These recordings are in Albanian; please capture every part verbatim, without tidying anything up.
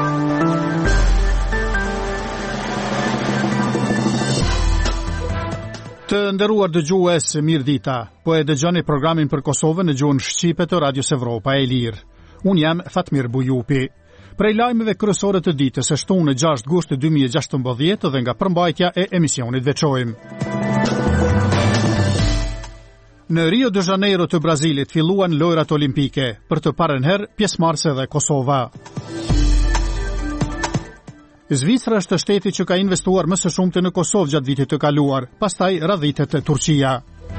Të nderuar dëgjues, mirë dita. Po e dëgjoni programin për Kosovën në gjuhën shqipe të Radios Evropa e Lirë. Unë jam Fatmir Bujupi. Prej lajmeve kryesore të ditës është shtunë në gjashtë gusht dy mijë e gjashtëmbëdhjetë dhe nga përmbajtja e emisionit veçojmë. Në Rio de Janeiro të Brazilit filluan lojrat olimpike, për të parën herë pjesëmarrëse dhe Kosova. Zvicra është shteti që ka investuar më së shumti në Kosovë gjatë vitit të kaluar, pastaj radhitet Turqia.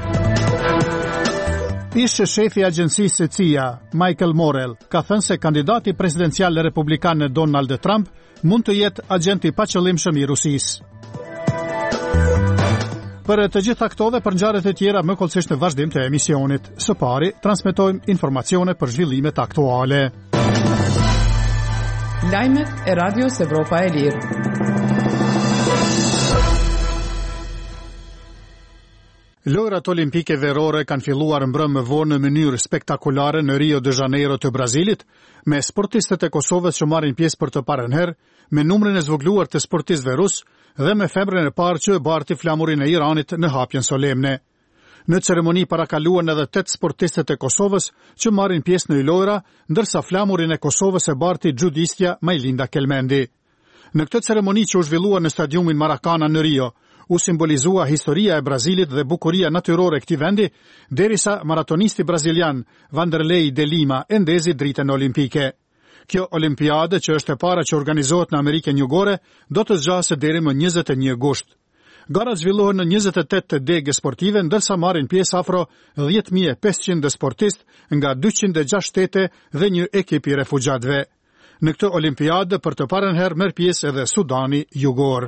Ish shefi i agjencisë C I A, Michael Morell, ka thënë se kandidati presidencial republikan Donald Trump mund të jetë agent i paqëllimshëm i Rusisë. Për të gjitha këto dhe për ngjarjet e tjera më kollësisht në vazhdim të emisionit, së pari transmetojmë informacione për zhvillimet aktuale. Lajmet e Radios Evropa e Lirë. Lojrat olimpike verore kanë filluar mbrëmë më vonë në mënyrë spektakolare në Rio de Janeiro të Brazilit, me sportistët e Kosovës që marrin pjesë për të parën herë, me numrin e zvogëluar të sportistëve rus dhe me femrën e parë që e barti flamurin e Iranit në hapjen solemne. Në ceremoni parakaluan edhe tetë sportistët e Kosovës që marrin pjesë në lojra, ndërsa flamurin e Kosovës e barti judistja Majlinda Kelmendi. Në këtë ceremoni që u zhvillua në stadiumin Maracana në Rio, u simbolizua historia e Brazilit dhe bukuria natyrore e këtij vendi, derisa maratonisti brazilian Vanderlei de Lima e ndezi dritën olimpike. Kjo olimpiade, që është e para që organizohet në Amerikën Jugore, do të zgjasë deri më njëzet e një gusht. Garat zhvillohen në njëzet e tetë degë sportive, ndërsa marrin pjesë afro dhjetë mijë e pesëqind sportistë nga dyqind e gjashtë shtete dhe një ekip i refugjatëve. Në këtë olimpiadë për të parën herë merr pjesë edhe Sudani Jugor.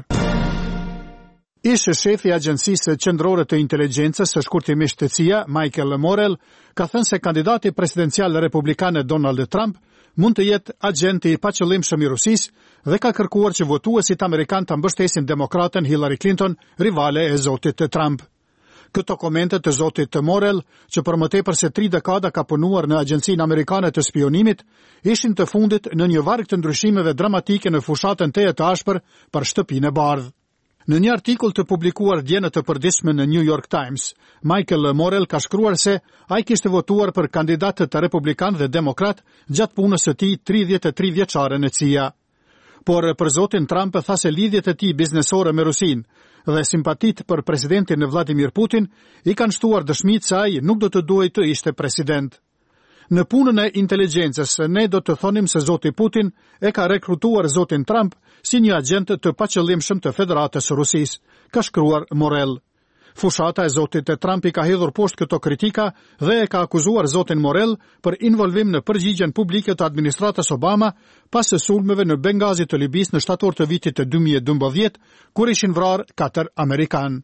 Ish shefi i agjencisë qendrore të inteligjencës së shkurtimisht të C I A, Michael Morell, ka thënë se kandidati presidencial republikan Donald Trump mund të jetë agenti i paqëllimshëm i Rusisë dhe ka kërkuar që votuesit amerikan të mbështesin demokraten Hillary Clinton, rivale e zotit Trump. Këto komente të zotit Morell, që për më tepër se tri dekada ka punuar në Agjencinë Amerikane të Spionimit, ishin të fundit në një varg të ndryshimeve dramatike në fushatën teje të ashpër për shtëpinë e bardhë. Në një artikull të publikuar dje në të përditshme në New York Times, Michael Morell ka shkruar se ai kishte votuar për kandidatët të republikan dhe demokrat gjatë punës së tij tridhjetë e tre vjeçare në C I A. Por për zotin Trump tha se lidhjet e tij biznesore me Rusinë dhe simpatit për presidentin Vladimir Putin i kanë shtuar dëshmitë se ai nuk do të duhej të ishte president. Në punën e inteligjencës, ne do të thonim se zoti Putin e ka rekrutuar zotin Trump si një agent të paqëllimshëm të Federatës së Rusisë, ka shkruar Morell. Fushata e zotit Trump i ka hedhur poshtë këto kritika dhe e ka akuzuar zotin Morell për involvim në përgjigjen publike të administratës Obama pas së sulmeve në Bengazi të Libisë në shtator të vitit të dy mijë e dymbëdhjetë, kur ishin vrarë katër amerikanë.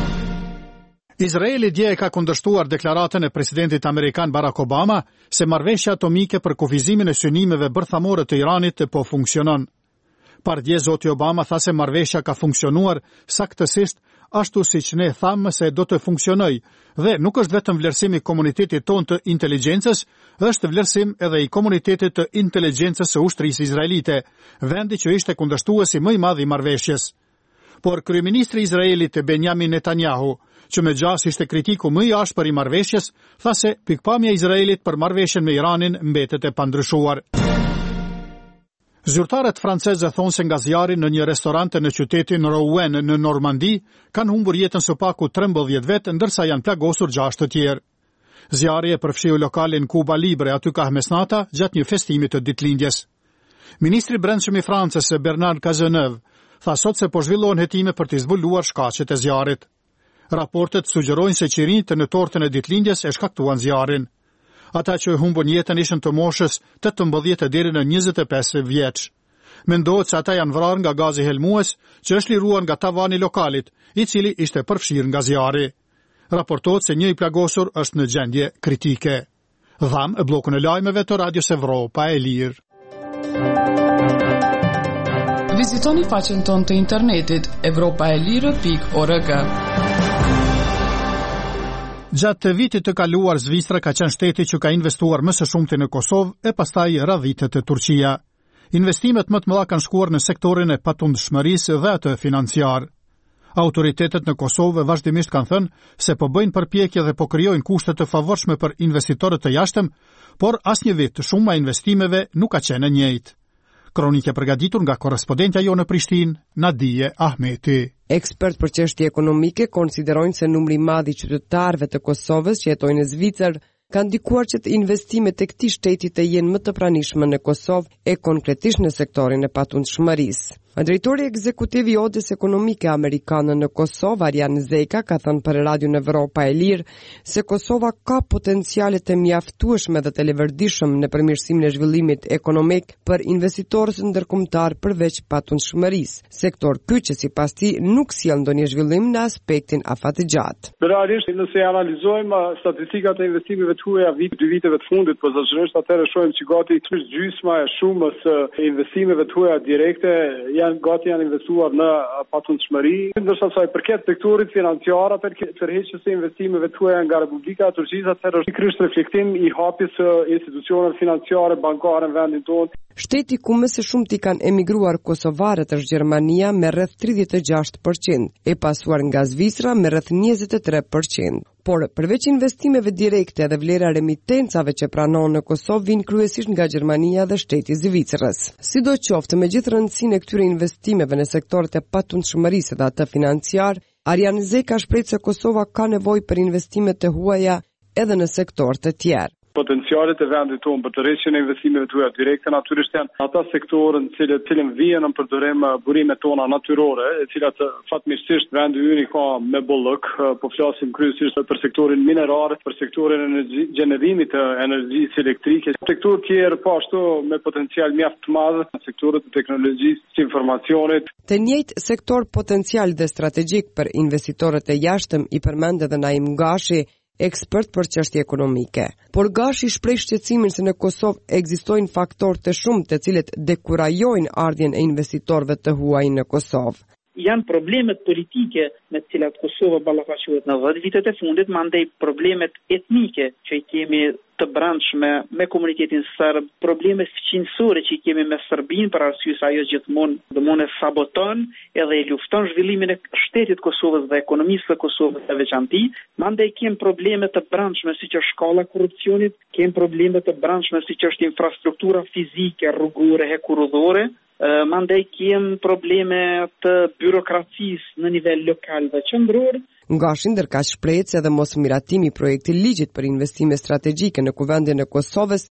Izraeli dje e ka kundërshtuar deklaratën e presidentit amerikan Barack Obama se marrëveshja atomike për kufizimin e synimeve bërthamore të Iranit po funksionon. Pardje zoti Obama tha se marrëveshja ka funksionuar saktësisht ashtu siç ne thamë se do të funksionojë dhe nuk është vetëm vlerësim i komunitetit tonë të inteligjencës, është vlerësim edhe i komunitetit të inteligjencës së ushtrisë izraelite, vendi që ishte kundërshtuesi më i madh i marrëveshjes. Por kryeministri i Izraelit Benjamin Netanyahu, që me gjas ishte kritiku më i ashpër i marrëveshjes, tha se pikpamja e Izraelit për marrëveshjen me Iranin mbetet e pandryshuar. Zyrtarët francezë thonë se nga zjarri në një restorante në qytetin Rouen në Normandi kanë humbur jetën së paku trembëdhjetë vetë, ndërsa janë plagosur gjashtë të tjerë. Zjarri e përfshiu lokalin Cuba Libre aty ka mesnata gjatë një festimi të ditëlindjes. Ministri i Brendshëm i Francës Bernard Cazeneuve tha sot se po zhvillohen hetime për të zbuluar shkaqet e zjarrit. Raportet sugjerojnë se qirinjtë në tortën e ditëlindjes e shkaktuan zjarrin. Ata që humbën jetën ishin të moshës tetëmbëdhjetë deri në njëzet e pesë vjeç. Mendohet se ata janë vrarë nga gazi helmues që është liruar nga tavani i lokalit, i cili ishte përfshirë nga zjarri. Raportohet se një i plagosur është në gjendje kritike. Dham e bllokun e lajmeve të Radios Evropa e Lirë. Vizitoni faqen tonë të internetit evropa e lirë pikë org. Gjatë vitit të kaluar, Zvicra ka qenë shteti që ka investuar më së shumti në Kosovë e pastaj radhitet e Turqia. Investimet më të mëdha kanë shkuar në sektorin e patundshmërisë dhe atë financiar. Autoritetet në Kosovë vazhdimisht kanë thënë se po bëjnë përpjekje dhe po krijojnë kushte të favorshme për investitorët të jashtëm, por asnjë vit shuma e investimeve nuk ka qenë e njëjtë. Kronikë përgatitur nga korrespondentja jo në Prishtinë, Nadije Ahmeti. Ekspert për çështje ekonomike konsiderojnë se numri i madh i qytetarëve të Kosovës që jetojnë në Zvicër kanë ndikuar që të investimet e këtij shteti të jenë më të pranishme në Kosovë e konkretisht në sektorin e patundshmërisë. Drejtori ekzekutiv i Odës Ekonomike Amerikane në Kosovë, Arjan Zeka, ka thënë për Radio Evropa e Lirë se Kosova ka potenciale të mjaftueshme dhe të levërdishëm në përmirësimin e zhvillimit ekonomik për investitorët ndërkombëtar përveç patundshmërisë, sektor ky që sipas tij nuk sjell ndonjë zhvillim në aspektin afatgjatë. Realisht nëse analizojmë statistikat e investimeve të huaja vit dy viteve të fundit, posaçërisht atëherë shohim që gati gjysma e shumës e investimeve të huaja direkte janë gati janë investuar në patundshmëri, ndërsa sa i përket sektorit financiar atë tërheqjes së investimeve të huaja nga Republika e Turqisë, atëherë është pikërisht reflektim i hapjes së institucioneve financiare bankare në vendin tonë. Shteti ku më së shumti kanë emigruar kosovarët është Gjermania me rreth tridhjetë e gjashtë përqind, e pasuar nga Zvicra me rreth njëzet e tre përqind. Por përveç investimeve direkte dhe vlera remitencave që pranon në Kosovë vijnë kryesisht nga Gjermania dhe shteti i Zvicrës. Sidoqoftë, megjithë rëndësinë e këtyre investimeve në sektorët e patundshmërisë dhe atë financiar, Arjan Zeka shpreh se Kosova ka nevojë për investime të huaja edhe në sektorë të tjerë. Potencialet e vendit tonë për të rreshjen e investimeve të huaja direkte natyrisht janë ata sektorë në cilët cilën vijnë në përdorim burimet tona natyrore, e cilat fatmirësisht vendi ynë ka me bollëk, po flasim kryesisht për sektorin minerar, për sektorin e gjenerimit të energjisë elektrike, sektor tjerë po ashtu me potencial mjaft të madh, sektorët e teknologjisë së informacionit. Të njëjtë sektor potencial dhe strategjik për investitorët e jashtëm i përmend edhe Naim Gashi, ekspert për çështje ekonomike. Por Gashi shpreh shqetësimin se në Kosovë ekzistojnë faktorë të shumtë të cilët dekurajojnë ardhjen e investitorëve të huaj në Kosovë. Janë problemet politike me të cilat Kosova ballafaqohet në dhjetë vitet e fundit, mandej problemet etnike që i kemi të brendshme me komunitetin serb, probleme fqinjësore që i kemi me Serbinë për arsye se ajo gjithmonë dëmon e saboton edhe e lufton zhvillimin e shtetit Kosovës dhe ekonomisë së Kosovës së veçantë, mandej kemi probleme të brendshme siç është shkalla e korrupsionit, kemi probleme të brendshme siç është infrastruktura fizike, rrugore, hekurudhore. Uh, mandej kem probleme të byrokracisë në nivel lokal dhe qendror. Gashi ndërkaq shpreh se edhe mos miratimi i projektit ligjit për investime strategjike në kuvendin e Kosovës